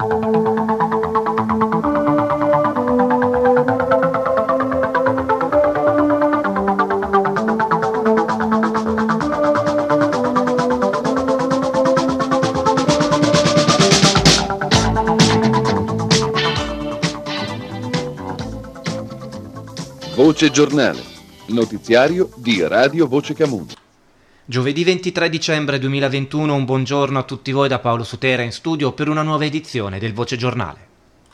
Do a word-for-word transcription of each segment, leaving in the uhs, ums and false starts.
Voce Giornale, notiziario di Radio Voce Camuso. Giovedì ventitré dicembre duemilaventuno, un buongiorno a tutti voi da Paolo Sutera in studio per una nuova edizione del Voce Giornale.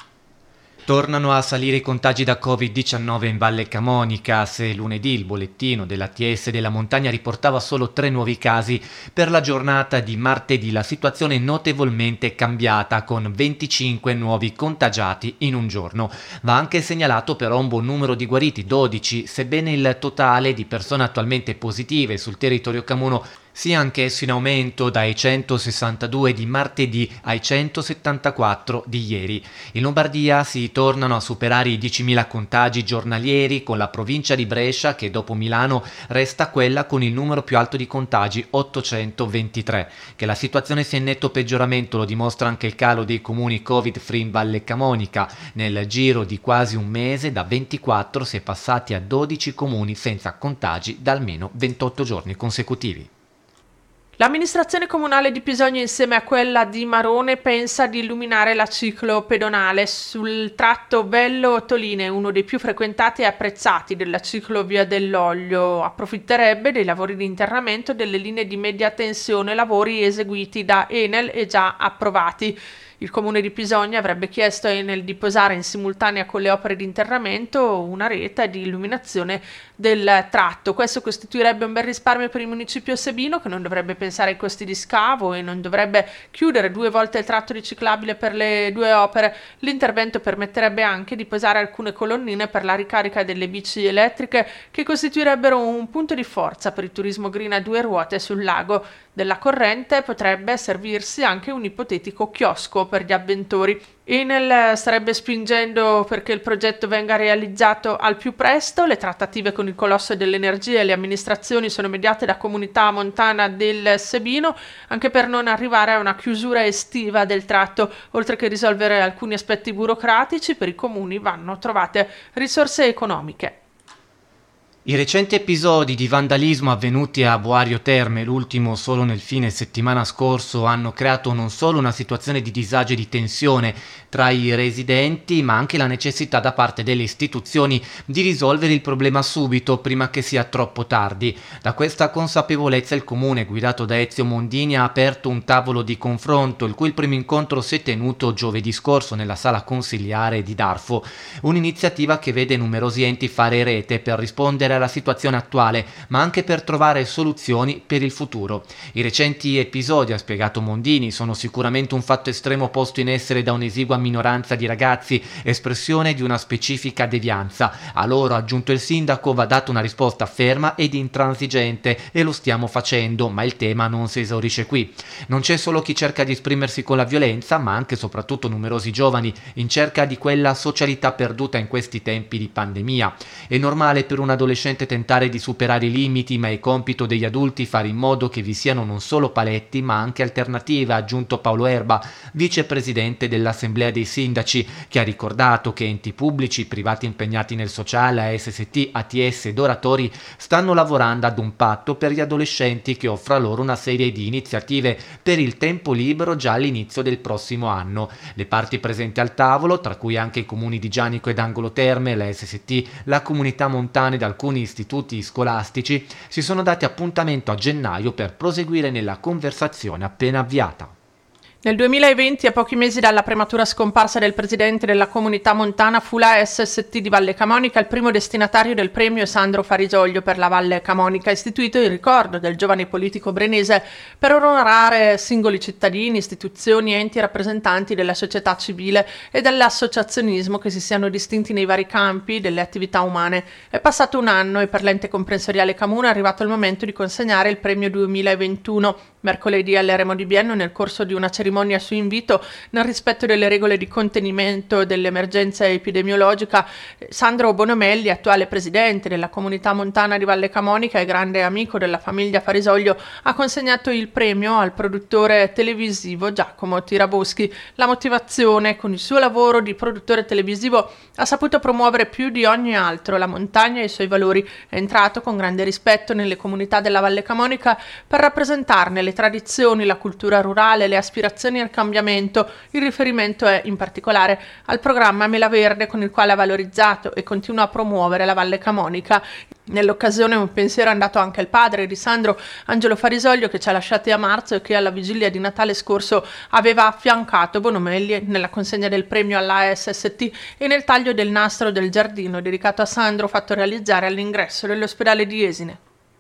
Tornano a salire i contagi da covid diciannove in Valle Camonica. Se lunedì il bollettino dell'A T S della montagna riportava solo tre nuovi casi, per la giornata di martedì la situazione è notevolmente cambiata, con venticinque nuovi contagiati in un giorno. Va anche segnalato però un buon numero di guariti, dodici, sebbene il totale di persone attualmente positive sul territorio camuno sia anch'esso in aumento dai centosessantadue di martedì ai centosettantaquattro di ieri. In Lombardia si tornano a superare i diecimila contagi giornalieri, con la provincia di Brescia che dopo Milano resta quella con il numero più alto di contagi, ottocentoventitré. Che la situazione sia in netto peggioramento lo dimostra anche il calo dei comuni covid-free in Valle Camonica. Nel giro di quasi un mese da ventiquattro si è passati a dodici comuni senza contagi da almeno ventotto giorni consecutivi. L'amministrazione comunale di Pisogna, insieme a quella di Marone, pensa di illuminare la ciclopedonale sul tratto Vello-Toline, uno dei più frequentati e apprezzati della ciclovia dell'Oglio. Approfitterebbe dei lavori di internamento delle linee di media tensione, lavori eseguiti da Enel e già approvati. Il comune di Pisogna avrebbe chiesto a Enel di posare in simultanea con le opere di interramento una rete di illuminazione del tratto. Questo costituirebbe un bel risparmio per il municipio sebino, che non dovrebbe pensare ai costi di scavo e non dovrebbe chiudere due volte il tratto riciclabile per le due opere. L'intervento permetterebbe anche di posare alcune colonnine per la ricarica delle bici elettriche, che costituirebbero un punto di forza per il turismo green a due ruote sul lago. Della corrente potrebbe servirsi anche un ipotetico chiosco per gli avventori. Enel starebbe spingendo perché il progetto venga realizzato al più presto. Le trattative con il colosso dell'energia e le amministrazioni sono mediate da Comunità Montana del Sebino, anche per non arrivare a una chiusura estiva del tratto. Oltre che risolvere alcuni aspetti burocratici, per i comuni vanno trovate risorse economiche. I recenti episodi di vandalismo avvenuti a Boario Terme, l'ultimo solo nel fine settimana scorso, hanno creato non solo una situazione di disagio e di tensione tra i residenti, ma anche la necessità da parte delle istituzioni di risolvere il problema subito, prima che sia troppo tardi. Da questa consapevolezza il comune, guidato da Ezio Mondini, ha aperto un tavolo di confronto, il cui il primo incontro si è tenuto giovedì scorso nella sala consiliare di Darfo. Un'iniziativa che vede numerosi enti fare rete per rispondere alla situazione attuale, ma anche per trovare soluzioni per il futuro. I recenti episodi, ha spiegato Mondini, sono sicuramente un fatto estremo posto in essere da un'esigua minoranza di ragazzi, espressione di una specifica devianza. A loro, ha aggiunto il sindaco, va data una risposta ferma ed intransigente, e lo stiamo facendo, ma il tema non si esaurisce qui. Non c'è solo chi cerca di esprimersi con la violenza, ma anche e soprattutto numerosi giovani in cerca di quella socialità perduta in questi tempi di pandemia. È normale per un adolescente tentare di superare i limiti, ma è compito degli adulti fare in modo che vi siano non solo paletti ma anche alternative, ha aggiunto Paolo Erba, vicepresidente dell'Assemblea dei Sindaci, che ha ricordato che enti pubblici, privati impegnati nel sociale, A S S T, A T S ed oratori stanno lavorando ad un patto per gli adolescenti che offra loro una serie di iniziative per il tempo libero già all'inizio del prossimo anno. Le parti presenti al tavolo, tra cui anche i comuni di Gianico ed Angolo Terme, l'A S S T, la Comunità Montana ed alcuni istituti scolastici, si sono dati appuntamento a gennaio per proseguire nella conversazione appena avviata. Nel duemilaventi, a pochi mesi dalla prematura scomparsa del presidente della Comunità Montana, fu la S S T di Valle Camonica il primo destinatario del premio Sandro Farisoglio per la Valle Camonica, istituito in ricordo del giovane politico brenese per onorare singoli cittadini, istituzioni, enti e rappresentanti della società civile e dell'associazionismo che si siano distinti nei vari campi delle attività umane. È passato un anno e per l'ente comprensoriale Camuno è arrivato il momento di consegnare il premio duemilaventuno. Mercoledì all'Eremo di Bienno, nel corso di una cerimonia cerimonia su invito, nel rispetto delle regole di contenimento dell'emergenza epidemiologica. Sandro Bonomelli, attuale presidente della comunità montana di Valle Camonica e grande amico della famiglia Farisoglio, ha consegnato il premio al produttore televisivo Giacomo Tiraboschi. La motivazione: con il suo lavoro di produttore televisivo ha saputo promuovere più di ogni altro la montagna e i suoi valori. È entrato con grande rispetto nelle comunità della Valle Camonica per rappresentarne le tradizioni, la cultura rurale, le aspirazioni al cambiamento. Il riferimento è in particolare al programma Mela Verde, con il quale ha valorizzato e continua a promuovere la Valle Camonica. Nell'occasione un pensiero è andato anche al padre di Sandro, Angelo Farisoglio, che ci ha lasciati a marzo e che alla vigilia di Natale scorso aveva affiancato Bonomelli nella consegna del premio alla A S S T e nel taglio del nastro del giardino dedicato a Sandro, fatto realizzare all'ingresso dell'ospedale di Esine.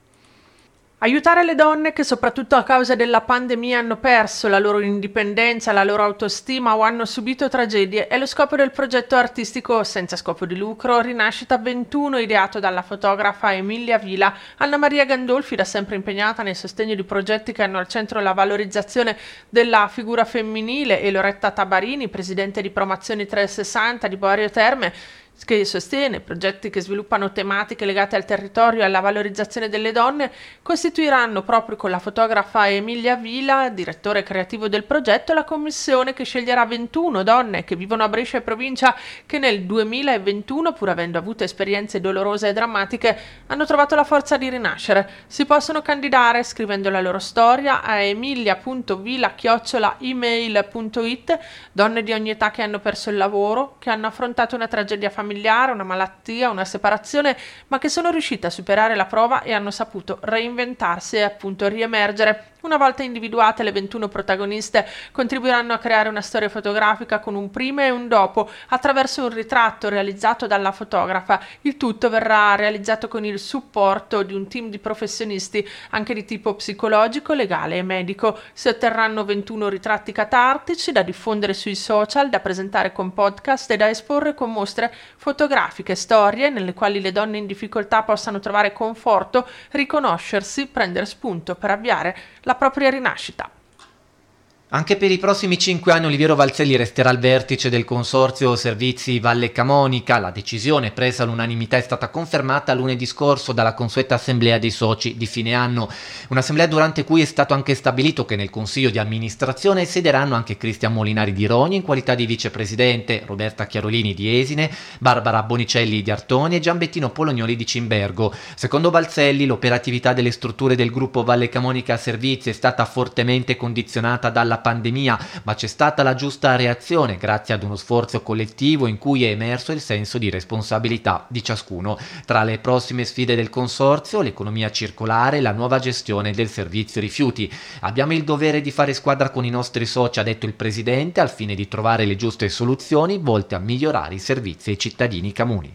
Aiutare le donne che, soprattutto a causa della pandemia, hanno perso la loro indipendenza, la loro autostima o hanno subito tragedie è lo scopo del progetto artistico senza scopo di lucro Rinascita ventuno, ideato dalla fotografa Emilia Vila. Anna Maria Gandolfi, da sempre impegnata nel sostegno di progetti che hanno al centro la valorizzazione della figura femminile, e Loretta Tabarini, presidente di Promozioni trecentosessanta di Boario Terme, che sostiene progetti che sviluppano tematiche legate al territorio e alla valorizzazione delle donne, costituiranno proprio con la fotografa Emilia Vila, direttore creativo del progetto, la commissione che sceglierà ventuno donne che vivono a Brescia e provincia, che nel duemilaventuno, pur avendo avuto esperienze dolorose e drammatiche, hanno trovato la forza di rinascere. Si possono candidare scrivendo la loro storia a emilia punto vila chiocciola email punto it, donne di ogni età che hanno perso il lavoro, che hanno affrontato una tragedia familiare, una malattia, una separazione, ma che sono riuscite a superare la prova e hanno saputo reinventarsi e appunto riemergere. Una volta individuate, le ventuno protagoniste contribuiranno a creare una storia fotografica con un prima e un dopo attraverso un ritratto realizzato dalla fotografa. Il tutto verrà realizzato con il supporto di un team di professionisti anche di tipo psicologico, legale e medico. Si otterranno ventuno ritratti catartici da diffondere sui social, da presentare con podcast e da esporre con mostre fotografiche, storie nelle quali le donne in difficoltà possano trovare conforto, riconoscersi, prendere spunto per avviare la propria rinascita. Anche per i prossimi cinque anni Oliviero Valzelli resterà al vertice del consorzio Servizi Valle Camonica. La decisione, presa all'unanimità, è stata confermata lunedì scorso dalla consueta assemblea dei soci di fine anno. Un'assemblea durante cui è stato anche stabilito che nel consiglio di amministrazione siederanno anche Cristian Molinari di Rogni in qualità di vicepresidente, Roberta Chiarolini di Esine, Barbara Bonicelli di Artoni e Gianbettino Polognoli di Cimbergo. Secondo Valzelli, l'operatività delle strutture del gruppo Valle Camonica Servizi è stata fortemente condizionata dalla pandemia, ma c'è stata la giusta reazione grazie ad uno sforzo collettivo in cui è emerso il senso di responsabilità di ciascuno. Tra le prossime sfide del consorzio, l'economia circolare, la nuova gestione del servizio rifiuti. Abbiamo il dovere di fare squadra con i nostri soci, ha detto il presidente, al fine di trovare le giuste soluzioni volte a migliorare i servizi ai cittadini camuni.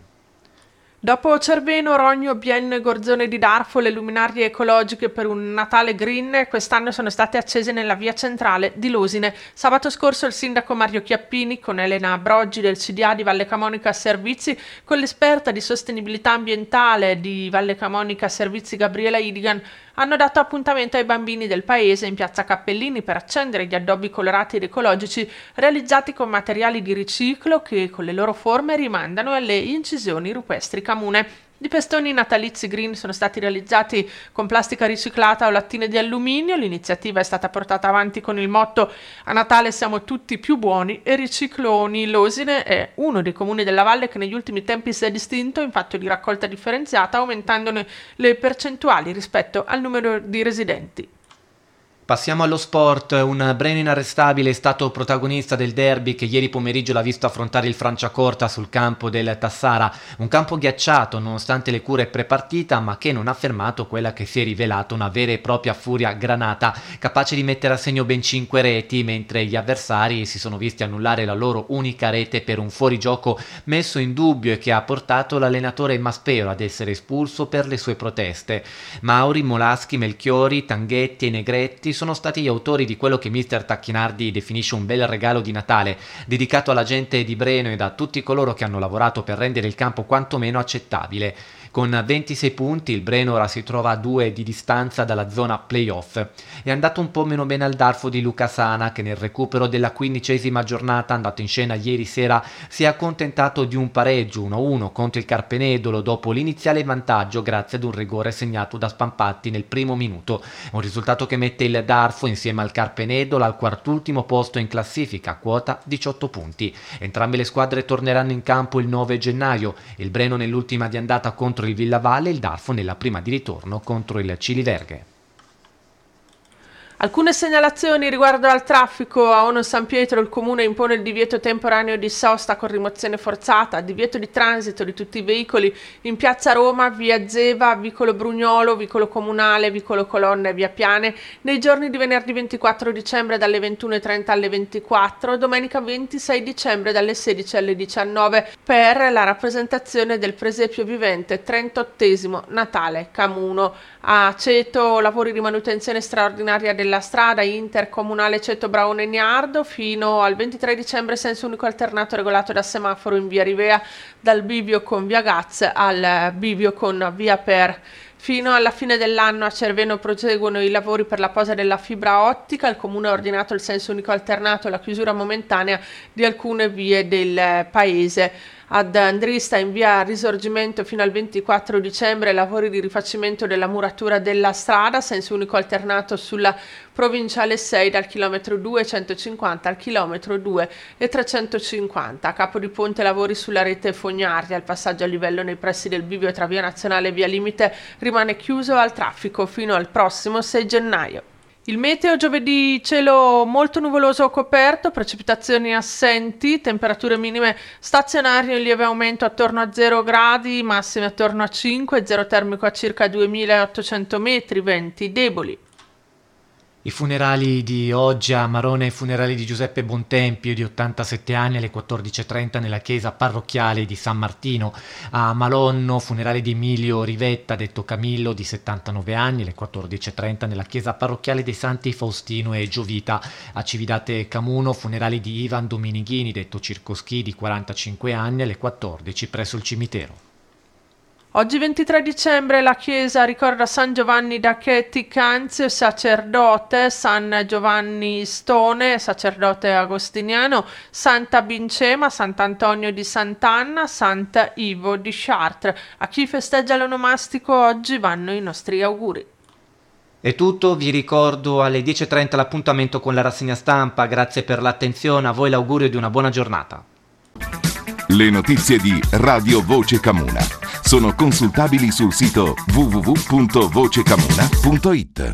Dopo Cerveno, Rogno, Bienno e Gorzone di Darfo, le luminarie ecologiche per un Natale green quest'anno sono state accese nella via centrale di Losine. Sabato scorso il sindaco Mario Chiappini, con Elena Broggi del C D A di Valle Camonica Servizi, con l'esperta di sostenibilità ambientale di Valle Camonica Servizi Gabriela Idigan, hanno dato appuntamento ai bambini del paese in piazza Cappellini per accendere gli addobbi colorati ed ecologici realizzati con materiali di riciclo che con le loro forme rimandano alle incisioni rupestri camune. I festoni natalizi green sono stati realizzati con plastica riciclata o lattine di alluminio. L'iniziativa è stata portata avanti con il motto "A Natale siamo tutti più buoni e ricicloni". Losine è uno dei comuni della valle che negli ultimi tempi si è distinto in fatto di raccolta differenziata, aumentandone le percentuali rispetto al numero di residenti. Passiamo allo sport. Un Breno inarrestabile è stato protagonista del derby che ieri pomeriggio l'ha visto affrontare il Franciacorta sul campo del Tassara, un campo ghiacciato nonostante le cure prepartita, ma che non ha fermato quella che si è rivelata una vera e propria furia granata, capace di mettere a segno ben cinque reti, mentre gli avversari si sono visti annullare la loro unica rete per un fuorigioco messo in dubbio e che ha portato l'allenatore Maspero ad essere espulso per le sue proteste. Mauri, Molaschi, Melchiori, Tanghetti e Negretti sono stati gli autori di quello che mister Tacchinardi definisce un bel regalo di Natale, dedicato alla gente di Breno ed a tutti coloro che hanno lavorato per rendere il campo quantomeno accettabile. Con ventisei punti il Breno ora si trova a due di distanza dalla zona playoff. È andato un po' meno bene al Darfo di Luca Sana, che nel recupero della quindicesima giornata andato in scena ieri sera si è accontentato di un pareggio uno a uno contro il Carpenedolo dopo l'iniziale vantaggio grazie ad un rigore segnato da Spampatti nel primo minuto. Un risultato che mette il Darfo insieme al Carpenedolo al quartultimo posto in classifica, quota diciotto punti. Entrambe le squadre torneranno in campo il nove gennaio, il Breno nell'ultima di andata contro il Villavalle e il Darfo nella prima di ritorno contro il Ciliverghe. Alcune segnalazioni riguardo al traffico. A Ono San Pietro il comune impone il divieto temporaneo di sosta con rimozione forzata, divieto di transito di tutti i veicoli in piazza Roma, via Zeva, vicolo Brugnolo, vicolo Comunale, vicolo Colonna e via Piane nei giorni di venerdì ventiquattro dicembre dalle ventuno e trenta alle ventiquattro, domenica ventisei dicembre dalle sedici alle diciannove per la rappresentazione del presepio vivente trentottesimo Natale Camuno. A Ceto lavori di manutenzione straordinaria del della strada intercomunale Ceto Braone Niardo fino al ventitré dicembre, senso unico alternato regolato da semaforo in via Rivea dal bivio con via Gaz al bivio con via Per. Fino alla fine dell'anno a Cerveno proseguono i lavori per la posa della fibra ottica. Il comune ha ordinato il senso unico alternato e la chiusura momentanea di alcune vie del paese. Ad Andrista in via Risorgimento fino al ventiquattro dicembre lavori di rifacimento della muratura della strada, senso unico alternato sulla provinciale sei dal chilometro due e centocinquanta al chilometro due e trecentocinquanta. A Capo di Ponte lavori sulla rete fognaria, il passaggio a livello nei pressi del bivio tra via Nazionale e via Limite rimane chiuso al traffico fino al prossimo sei gennaio. Il meteo: giovedì cielo molto nuvoloso o coperto, precipitazioni assenti, temperature minime stazionarie in lieve aumento attorno a zero gradi, massime attorno a cinque, zero termico a circa duemilaottocento metri, venti deboli. I funerali di oggi a Marone, funerali di Giuseppe Bontempio di ottantasette anni alle quattordici e trenta nella chiesa parrocchiale di San Martino. A Malonno, funerali di Emilio Rivetta detto Camillo di settantanove anni alle quattordici e trenta nella chiesa parrocchiale dei Santi Faustino e Giovita. A Cividate Camuno, funerali di Ivan Dominighini detto Circoschi di quarantacinque anni alle quattordici presso il cimitero. Oggi ventitré dicembre la chiesa ricorda San Giovanni da Chieti Canzio, sacerdote, San Giovanni Stone, sacerdote agostiniano, Santa Bincema, Sant'Antonio di Sant'Anna, Santa Ivo di Chartres. A chi festeggia l'onomastico oggi vanno i nostri auguri. È tutto, vi ricordo alle dieci e trenta l'appuntamento con la rassegna stampa. Grazie per l'attenzione, a voi l'augurio di una buona giornata. Le notizie di Radio Voce Camuna sono consultabili sul sito w w w punto voce camuna punto i t.